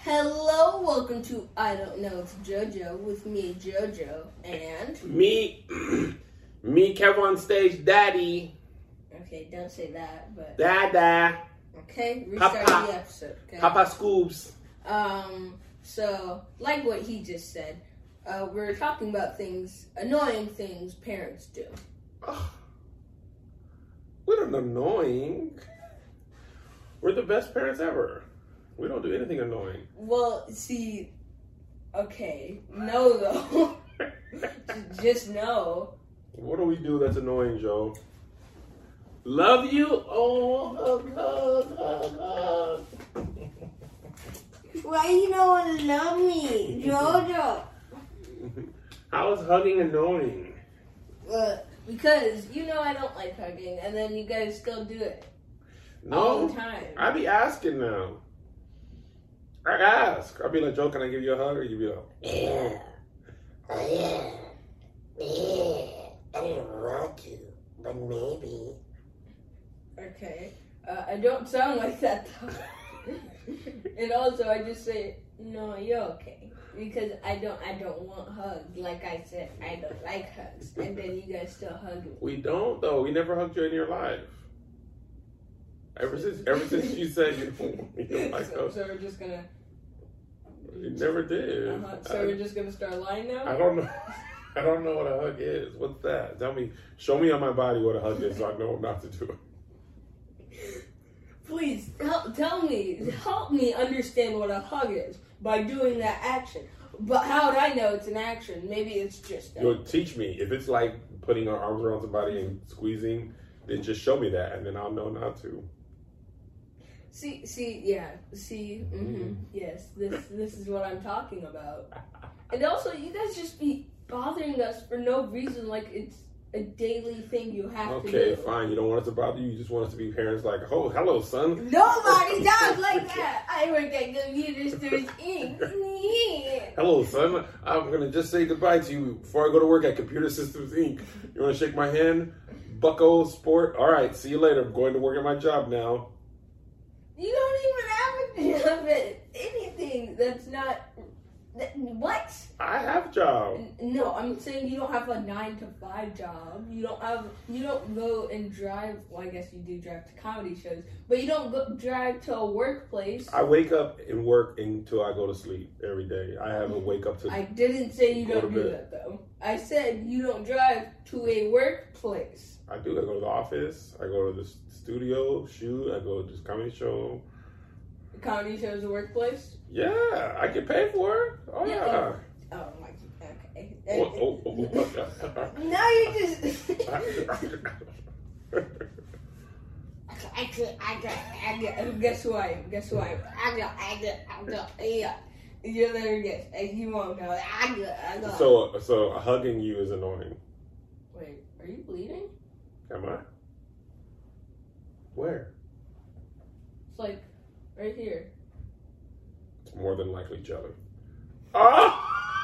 Hello, welcome to I Don't Know, it's JoJo with me, JoJo, and... Me, Kevin on stage, Daddy. Okay, don't say that, but... Dada. Okay, restart Papa. the episode, okay? Papa Scoops. So, like what he just said, we're talking about annoying things parents do. Oh, we're not annoying. We're the best parents ever. We don't do anything annoying. Well, see, okay, no though. Just no. What do we do that's annoying, Joe? Love you? Oh, hug. Why you don't want to love me, JoJo? How is hugging annoying? Because you know I don't like hugging, and then you guys still do it. No, all the time. I be asking now. I ask. I'll be like, Joe, can I give you a hug? Or you be like, Yeah. I don't want to, but maybe. Okay. I don't sound like that though. And also I just say, no, you're okay. Because I don't want hugs. Like I said, I don't like hugs. And then you guys still hug me. we don't though. We never hugged you in your life. Ever since you said you don't like hugs. So we're just gonna... You never did. So we're just gonna start lying now? I don't know. I don't know what a hug is. What's that? Show me on my body what a hug is so I know not to do it. Please, help me understand what a hug is by doing that action. But how would I know it's an action? Maybe it's just that. You'll teach me. If it's like putting our arms around somebody and squeezing, then just show me that and then I'll know not to. Yes, this is what I'm talking about. And also, you guys just be bothering us for no reason, like it's a daily thing you have to do. Okay, fine. You don't want us to bother you. You just want us to be parents like, oh, hello, son. Nobody does like that. I work at Computer Stores Inc. Hello, son. I'm going to just say goodbye to you before I go to work at Computer Systems Inc. You want to shake my hand? Bucko Sport? All right, see you later. I'm going to work at my job now. You don't even have a job at anything that's not... What? I have a job. No, I'm saying you don't have a 9-to-5 job. You don't go and drive. Well, I guess you do drive to comedy shows, but you don't go drive to a workplace. I wake up and work until I go to sleep every day. I have a wake up to. I didn't say you don't do that though. I said you don't drive to a workplace. I do. I go to the office. I go to the studio, shoot. I go to this comedy show. The comedy show is a workplace? Yeah, I get paid for it. Oh yeah. Oh my. Okay. Now you just. Guess who I am? Yeah. You'll never guess. You won't know. So hugging you is annoying. Wait, are you bleeding? Am I? Where? It's like right here. It's more than likely jelly. Oh!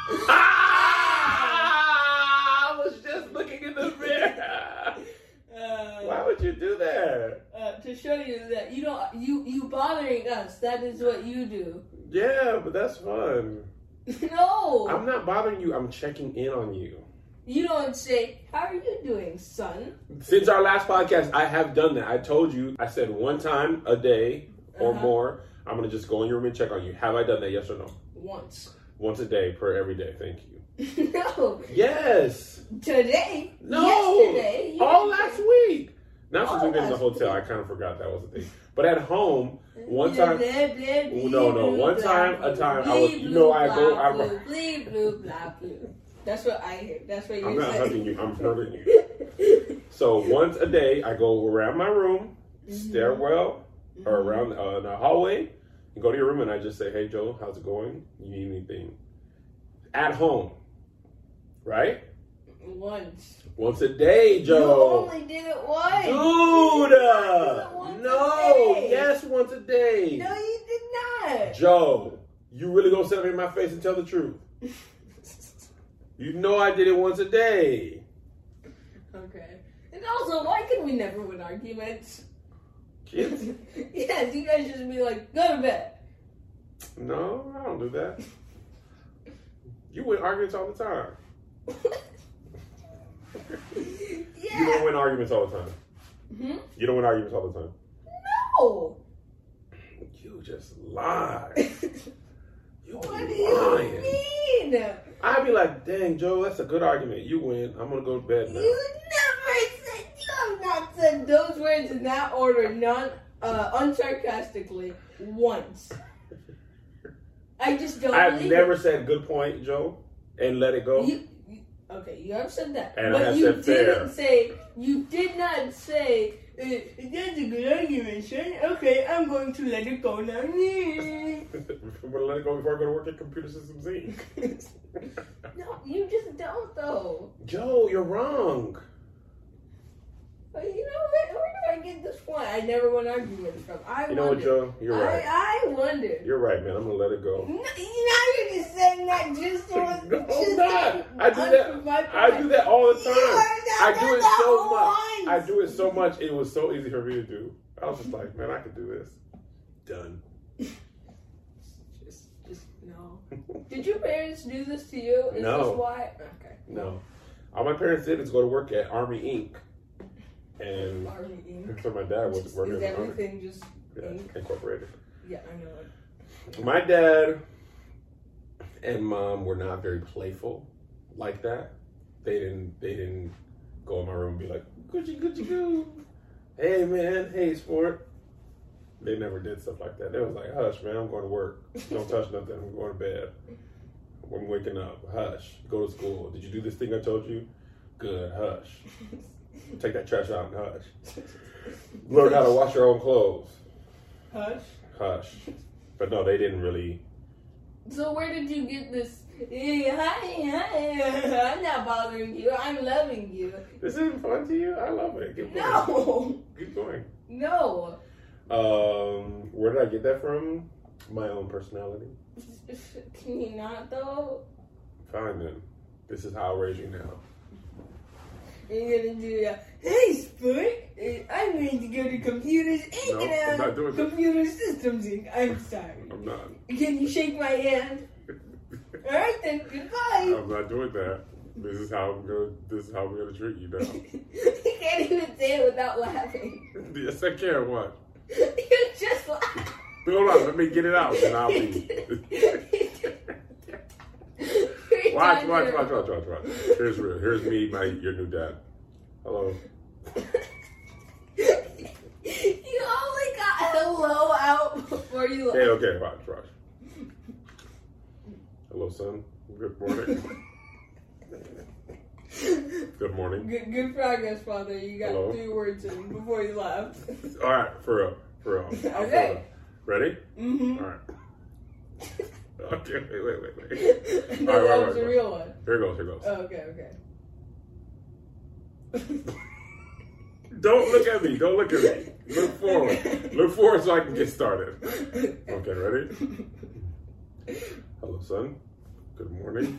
I was just looking in the mirror. Why would you do that? To show you that you bothering us. That is what you do. Yeah, but that's fun. No. I'm not bothering you. I'm checking in on you. You don't say, how are you doing, son? Since our last podcast, I have done that. I told you, I said one time a day or more, I'm going to just go in your room and check on you. Have I done that, yes or no? Once. Once a day per every day, thank you. No. Yes. Today? No. Yesterday? All last week. Now since we've been in the hotel, I kind of forgot that was a thing. But at home, one time... one time, I was, you know, I go... Blue, blah, blue. That's what I hear. That's what you're saying. I'm not hugging you. I'm hurting you. So once a day, I go around my room, stairwell, or around the hallway, and go to your room, and I just say, hey, Joe, how's it going? You need anything? At home. Right? Once a day, Joe. You only did it once. Dude! No! Yes, once a day. No, you did not. Joe, you really gonna sit up in my face and tell the truth? You know I did it once a day. Okay. And also, why can we never win arguments? Kids? Yes, you guys just be like, go to bed. No, I don't do that. You win arguments all the time. Yeah. You don't win arguments all the time. Hmm? You don't win arguments all the time. No. You just lie. You What be do you lying. mean? I'd be like, dang, Joe, that's a good argument. You win. I'm gonna go to bed now. You have not said those words in that order, unsarcastically, once. I just don't I've believe never it. said good point, Joe, and let it go. Okay, you have said that. And I but have you said fair. you did not say, that's a good argument, son. Okay, I'm going to let it go now. I'm gonna let it go before I go to work at Computer Systems Inc. No, you just don't, though. Joe, you're wrong. But you know what? Where do I get this point? I never won arguments from. You know what, Joe? You're right. I wonder. You're right, man. I'm gonna let it go. No, now you're just saying that just to No, I'm not. I do that. My I do that all the You time. are I not do it the so whole much. line. I do it so much. It was so easy for me to do. I was just like, man, I could do this. Done. Just no. Did your parents do this to you? Is No. this why? Okay. No. All my parents did is go to work at Army Inc. And Army Inc. so my dad was working Is at Army everything just Inc? Incorporated. Yeah, I know it. My dad and mom were not very playful like that. They didn't go in my room and be like, Gucci, Gucci, goo. Hey, man. Hey, sport. They never did stuff like that. They was like, hush, man. I'm going to work. Don't touch nothing. I'm going to bed. I'm waking up. Hush. Go to school. Did you do this thing I told you? Good. Hush. Take that trash out and hush. Learn how to wash your own clothes. Hush. Hush. But no, they didn't really. So where did you get this? Hey, hi, I'm not bothering you. I'm loving you. This isn't fun to you? I love it. Keep going. No. Keep going. No. Where did I get that from? My own personality. Can you not though? Fine then. This is how I raise you now. You're gonna do that. Hey, Sport. I'm going to go to Computers Inc. No, I'm not doing that. Computer Systems Inc. I'm sorry. I'm not. Can you shake my hand? All right then. Goodbye. I'm not doing that. This is how we're gonna treat you now. You can't even say it without laughing. Yes, I can. What? You just laughed. Hold on. Let me get it out, and I'll be. Watch. Here's real. Here's me, your new dad. Hello. You only got hello out before you left. Okay. Watch. Hello, son. Good morning. Good morning. Good progress, Father. You got Hello. 3 words in before you left. All right, for real. Okay. Ready? Mm-hmm. All right. Okay, wait. No, All right, that right. was a real one. Here goes. Oh, okay. Don't look at me. Look forward. Look forward so I can get started. Okay, ready? Hello, son. Good morning.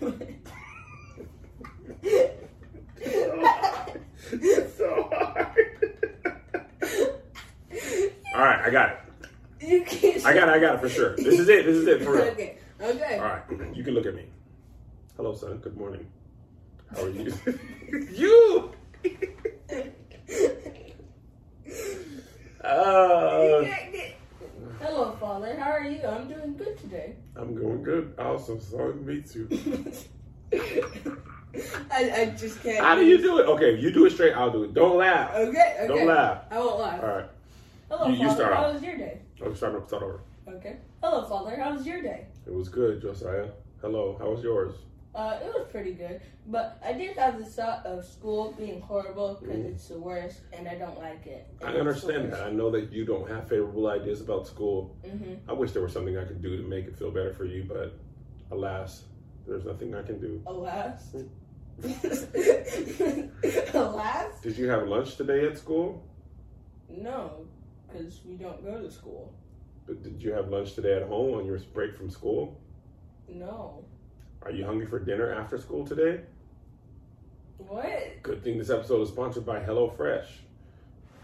It's so hard. All right, I got it. You can't. I got it for sure. This is it for real. Okay. All right, you can look at me. Hello, son. Good morning. How are you? You. Hello, Father. How are you? I'm doing good today. I'm going good. Also, sorry to meet you. I just can't. How do you do it? Okay, you do it straight. I'll do it. Don't laugh. Okay. Don't laugh. I won't laugh. All right. Hello, You Father. start How off. was your day? Okay, start over. Okay. Hello, Father. How was your day? It was good, Josiah. Hello. How was yours? It was pretty good, but I did have the thought of school being horrible because it's the worst, and I don't like it. I understand that. I know that you don't have favorable ideas about school. Mm-hmm. I wish there was something I could do to make it feel better for you, but alas, there's nothing I can do. Alas. Alas? Did you have lunch today at school? No, because we don't go to school. But did you have lunch today at home on your break from school? No. Are you hungry for dinner after school today? What? Good thing this episode is sponsored by HelloFresh.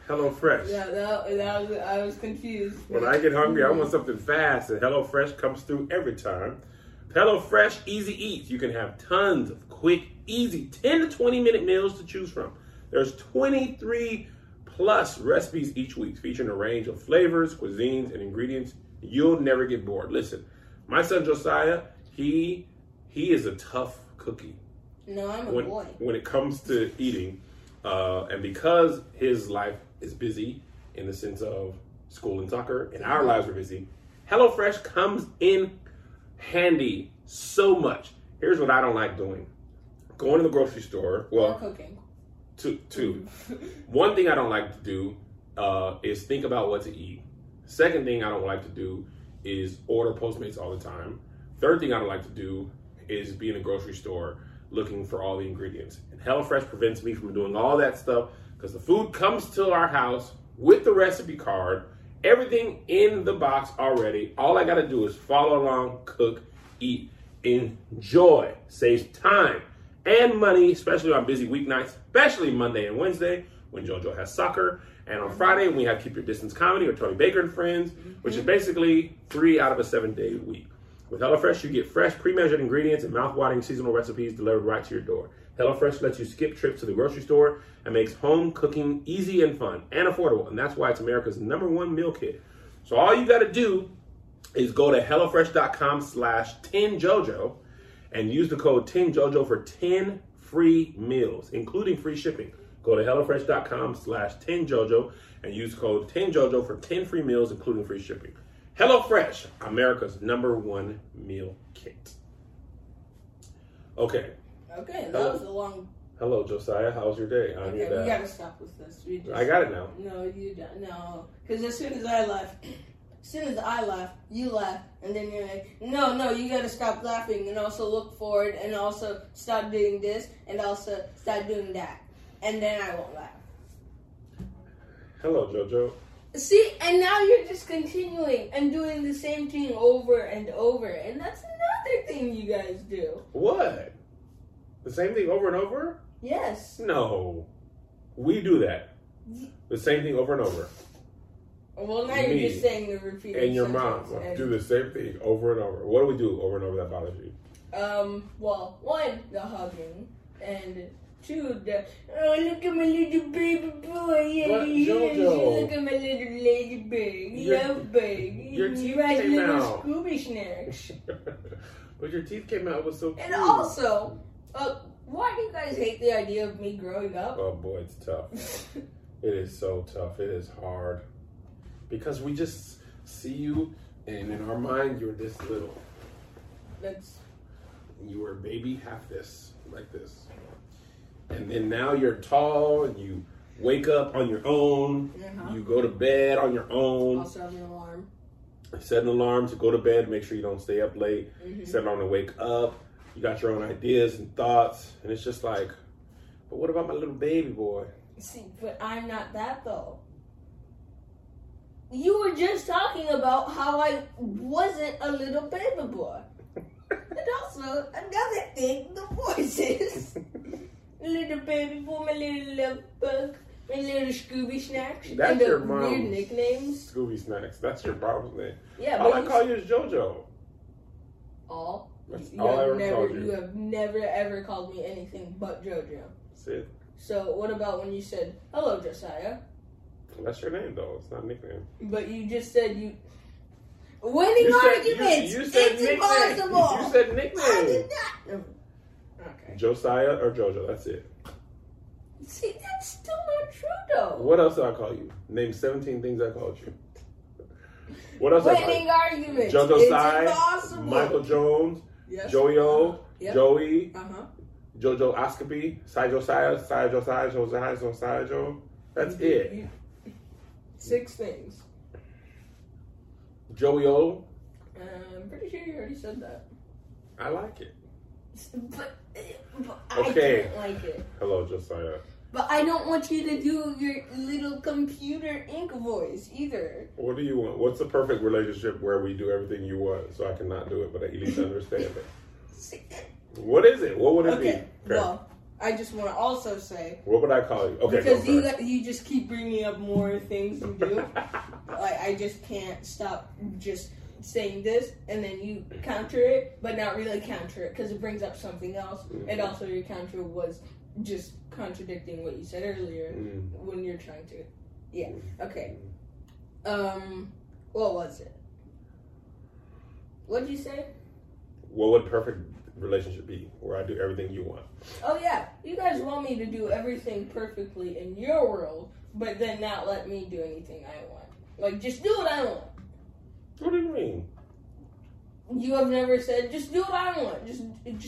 HelloFresh. Yeah, that was, I was confused. When I get hungry, I want something fast, and HelloFresh comes through every time. With HelloFresh Easy Eats, you can have tons of quick, easy 10 to 20-minute meals to choose from. There's 23 plus recipes each week, featuring a range of flavors, cuisines, and ingredients. You'll never get bored. Listen, my son Josiah, he is a tough cookie. No, I'm a boy. When it comes to eating, and because his life is busy in the sense of school and soccer, and our lives are busy, HelloFresh comes in handy so much. Here's what I don't like doing. Going to the grocery store. Or cooking. Two. One thing I don't like to do is think about what to eat. Second thing I don't like to do is order Postmates all the time. Third thing I don't like to do is be in a grocery store looking for all the ingredients. And HelloFresh prevents me from doing all that stuff because the food comes to our house with the recipe card, everything in the box already. All I got to do is follow along, cook, eat, enjoy. Saves time and money, especially on busy weeknights, especially Monday and Wednesday when JoJo has soccer. And on Friday, we have Keep Your Distance Comedy with Tony Baker and Friends, which is basically 3 out of a 7-day week. With HelloFresh, you get fresh, pre-measured ingredients and mouth-watering seasonal recipes delivered right to your door. HelloFresh lets you skip trips to the grocery store and makes home cooking easy and fun and affordable. And that's why it's America's #1 meal kit. So all you got to do is go to HelloFresh.com/10JoJo and use the code 10JoJo for 10 free meals, including free shipping. Go to HelloFresh.com/10JoJo and use code 10JoJo for 10 free meals, including free shipping. HelloFresh, America's #1 meal kit. Okay. Okay, that was a long... Hello, Josiah. How's your day? Okay, we gotta stop with this. I got it now. No, you don't. No, because as soon as I laugh, you laugh, and then you're like, no, you gotta stop laughing, and also look forward, and also stop doing this, and also stop doing that, and then I won't laugh. Hello, JoJo. See, and now you're just continuing and doing the same thing over and over, and that's another thing you guys do. What? The same thing over and over? Yes. No. We do that. The same thing over and over. Well, now you're just saying the repeated and your mom sentence, do the same thing over and over. What do we do over and over that bothers you? Well, 1, the hugging, and 2, the, oh, look at my little baby boy. What, JoJo? Look at my little ladybug. Love bug. Your teeth Right, came little out. Scooby snacks. But your teeth came out. It was so cute. And also, why do you guys hate the idea of me growing up? Oh, boy, it's tough. It is so tough. It is hard. Because we just see you, and in our mind, you're this little. You were a baby, half this, like this. And then now you're tall, and you wake up on your own. Uh-huh. You go to bed on your own. Also have an alarm. Set an alarm to go to bed, make sure you don't stay up late. Mm-hmm. Set an alarm to wake up. You got your own ideas and thoughts. And it's just like, but what about my little baby boy? See, but I'm not that, though. You were just talking about how I wasn't a little baby boy. And also, another thing, the voices. Little baby boy, my little love bug, my little Scooby Snacks. That's and your the mom's weird nicknames. Scooby Snacks. That's your mom's name. Yeah, all I call you is JoJo. All? That's all I ever called you. You have never ever called me anything but JoJo. That's it. So what about when you said, hello, Josiah? Well, that's your name, though. It's not a nickname. But you just said you... Winning arguments! You said it's nickname. impossible! You said nickname. I did not. Okay. Josiah or JoJo. That's it. See, that's still not true, though. What else did I call you? Name 17 things I called you. What else did I call you? Winning arguments. JoJo It's Sai, impossible. Michael Jones, Yes. Joey O, Yep. Joey, Uh-huh. JoJo Oscopy, Sai Josiah, Josiah Joe. That's it. 6 things. Joey O. I'm pretty sure you already said that. I like it. But Okay. I don't like it. Hello, Josiah. But I don't want you to do your little computer ink voice either. What do you want? What's the perfect relationship where we do everything you want so I cannot do it, but at least understand it? What is it? What would it be? Okay, well, I just want to also say, What would I call you? Okay, because go first. you just keep bringing up more things you do. Like, I just can't stop just saying this, and then you counter it, but not really counter it, because it brings up something else. And also your counter was just contradicting what you said earlier when you're trying to. Yeah, okay. What was it? What'd you say? What would perfect relationship be? Where I do everything you want. Oh yeah, you guys want me to do everything perfectly in your world, but then not let me do anything I want. Like, just do what I want. What do you mean? You have never said, just do what I want. Just.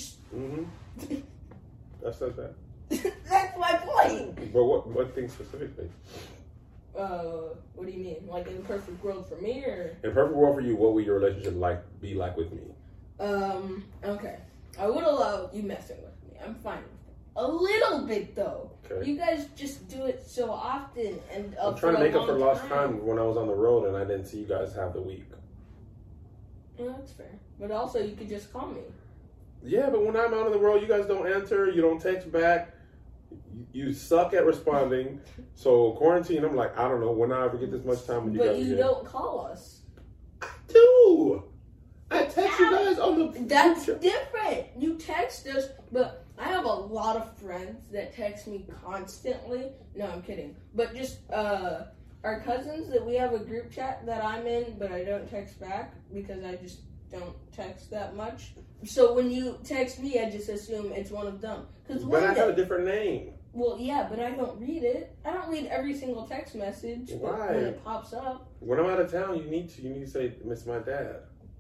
That says that. That's my point. But what thing specifically? What do you mean? Like, in a perfect world for me, or? In a perfect world for you, what would your relationship be like with me? Okay. I would allow you messing with me. I'm fine with it. A little bit, though. Okay. You guys just do it so often, and I'm trying to make up for lost time when I was on the road and I didn't see you guys have the week. Yeah, that's fair. But also, you could just call me. Yeah, but when I'm out on the road, you guys don't answer, you don't text back, you suck at responding. So quarantine, I'm like, I don't know when I ever get this much time with you guys. But you again. don't call us. I do. I text you guys on the. That's different. You text us, but I have a lot of friends that text me constantly. No, I'm kidding. But just our cousins that we have a group chat that I'm in, but I don't text back because I just don't text that much. So when you text me, I just assume it's one of them. But I have a different name. Well, yeah, but I don't read it. I don't read every single text message. Why? When it pops up. When I'm out of town, you need to say, "Miss my dad."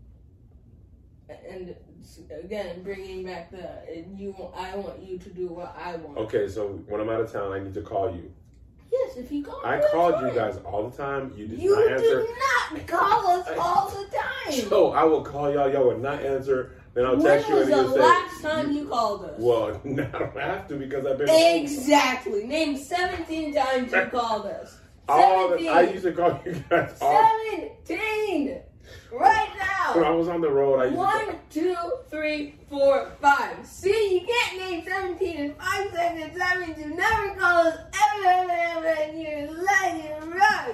And again, bringing back I want you to do what I want. Okay, so when I'm out of town, I need to call you. Yes, if you call me. I that's called fine. you guys all the time. You did You not answer. do not call us all the time. So I will call y'all. Y'all would not answer. Then I'll When text you was and the you'll say. last time you called us? Well, now I don't have to because I've been. Exactly. Name 17 times you called us. 17. I used to call you guys all. 17. Right When I now. was on the road, I used 1, 2, 3, 4, 5. See, you can't name 17 in 5 seconds. That means you never call us ever, and you're lying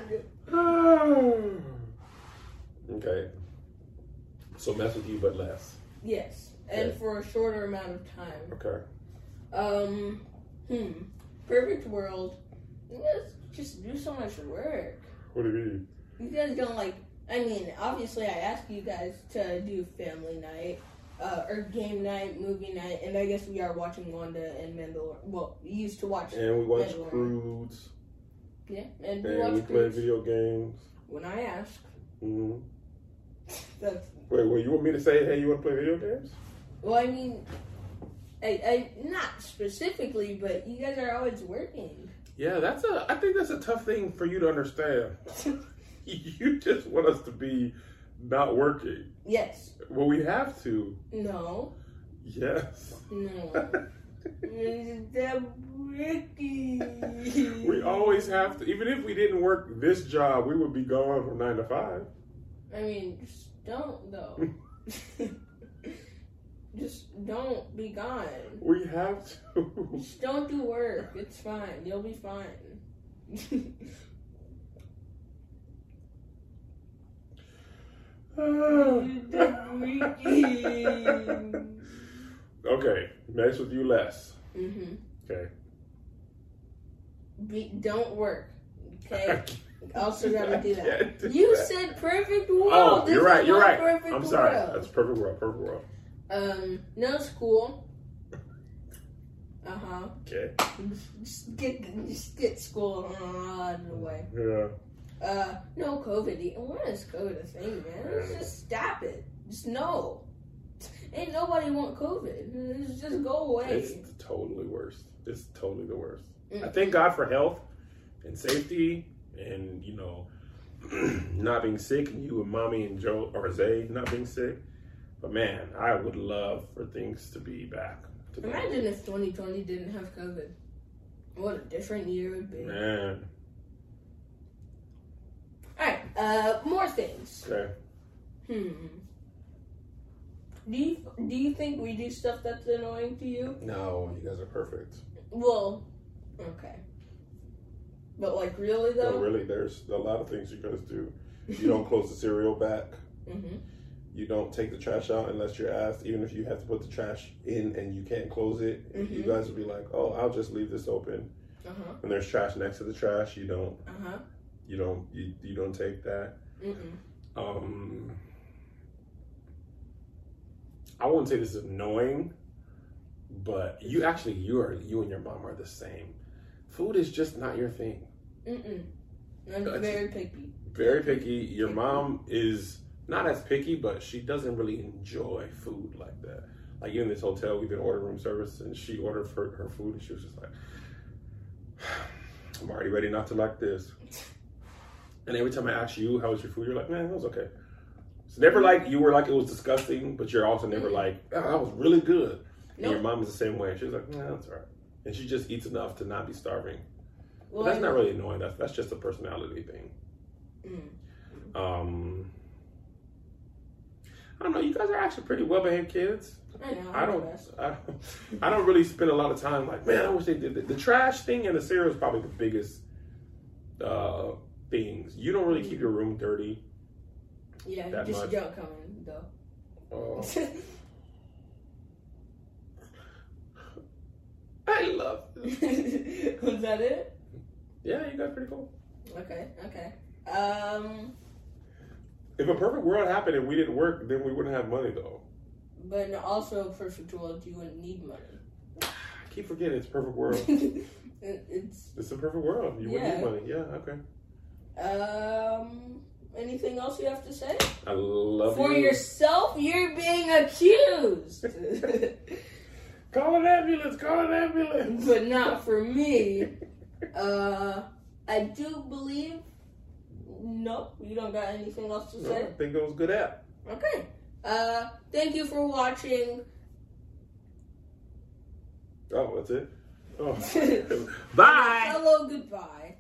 rug. Okay. So mess with you, but less. Yes, and Okay. for a shorter amount of time. Okay. Perfect world. You guys just do so much work. What do you mean? You guys don't obviously I ask you guys to do family night, or game night, movie night, and I guess we are watching Wanda and Mandalorian. Well, we used to watch. And we watch Mandalorian. Crudes. Yeah, and we And watch we play Cruise. video games. When I ask, Mm-hmm. that's Wait, you want me to say, hey, you want to play video games? well, I mean, I not specifically, but you guys are always working. Yeah, I think that's a tough thing for you to understand. You just want us to be not working. Yes. Well, we have to. No. Yes. No. Mr. Ricky. We always have to. Even if we didn't work this job, we would be gone from 9 to 5. I mean, just don't though. Just don't be gone. We have to. Just don't do work. It's fine. You'll be fine. Okay, mess with you less. Mm-hmm. Okay. Don't work. Okay. Also gotta do that. Can't do You that. said perfect world. Oh, This you're right. is You're not right. Perfect I'm sorry. world. That's perfect world. Perfect world. No school. Okay. Just get school out of the way. Yeah. No COVID. When is COVID a thing, man? Let's just stop it. Just no. Ain't nobody want COVID. Just go away. It's totally worst. It's totally the worst. I thank God for health and safety and, not being sick, and you and Mommy and Joe or Zay not being sick. But man, I would love for things to be back. Imagine if 2020 didn't have COVID. What a different year it would be. Man. Alright, more things. Okay. Do you think we do stuff that's annoying to you? No, you guys are perfect. Well, okay. But like really though? No, really, there's a lot of things you guys do. You don't close the cereal back. Mm-hmm. You don't take the trash out unless you're asked, even if you have to put the trash in and you can't close it. Mm-hmm. You guys will be like, oh, I'll just leave this open. Uh-huh. When there's trash next to the trash, you don't Uh-huh. you don't take that. Mm-mm. I wouldn't say this is annoying, but you and your mom are the same. Food is just not your thing. Mm-mm. I'm very picky. Very picky. Your mom is not as picky, but she doesn't really enjoy food like that. Like in this hotel, we've been ordering room service, and she ordered for her food, and she was just like, I'm already ready not to like this. And every time I ask you, how was your food? You're like, man, it was okay. It's never like you were like it was disgusting, but you're also never like, oh, that was really good. And your mom is the same way. She's like, nah, that's all right. And she just eats enough to not be starving. Well, But that's not really annoying. That's just a personality thing. I don't know. You guys are actually pretty well-behaved kids. I know. I don't really spend a lot of time like, man, I wish they did the trash thing and the cereal is probably the biggest things. You don't really keep your room dirty. Yeah, that just much. junk coming though. I love it. Was that it? Yeah, you guys pretty cool. Okay. If a perfect world happened and we didn't work, then we wouldn't have money though. But also, a perfect world, you wouldn't need money. I keep forgetting it's a perfect world. It's a perfect world. You wouldn't need money. Yeah, okay. Anything else you have to say? I love For you. yourself, you're being accused. Call an ambulance, call an ambulance. But not for me. I do believe. Nope, you don't got anything else to No, say? I think it was a good app. Okay. Thank you for watching. Oh, that's it? Oh. Bye. Hello, goodbye.